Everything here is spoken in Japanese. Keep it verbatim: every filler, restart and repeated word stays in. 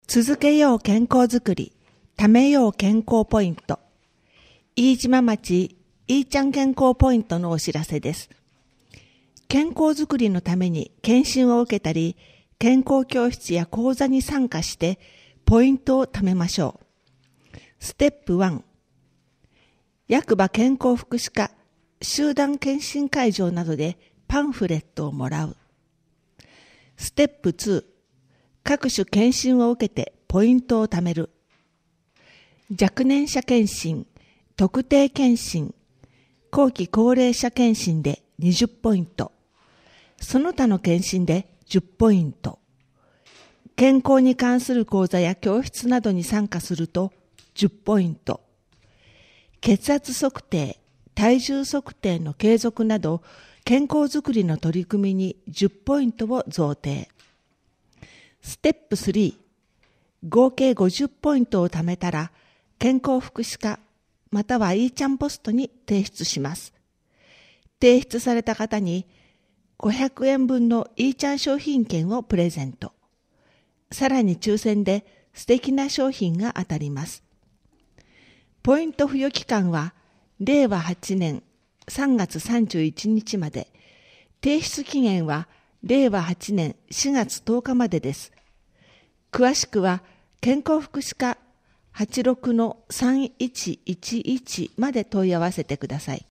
続けよう健康づくり、ためよう健康ポイント。飯島町いいちゃん健康ポイントのお知らせです。健康づくりのために検診を受けたり、健康教室や講座に参加してポイントを貯めましょう。ステップいち、役場健康福祉課集団検診会場などでパンフレットをもらう。ステップに、各種検診を受けてポイントを貯める。若年者検診、特定検診、後期高齢者検診でにじゅうポイント、その他の検診でじゅうポイント、健康に関する講座や教室などに参加するとじゅうポイント、血圧測定、体重測定の継続など健康づくりの取り組みにじゅうポイントを贈呈。ステップさん、合計ごじゅうポイントを貯めたら健康福祉課またはいいちゃんポストに提出します。提出された方にごひゃくえんぶんのいいちゃん商品券をプレゼント。さらに抽選で素敵な商品が当たります。ポイント付与期間はれいわはちねんさんがつさんじゅういちにちまで、提出期限はれいわはちねんしがつとおかまでです。詳しくは健康福祉課 はちろくのさんいちいちいち まで問い合わせてください。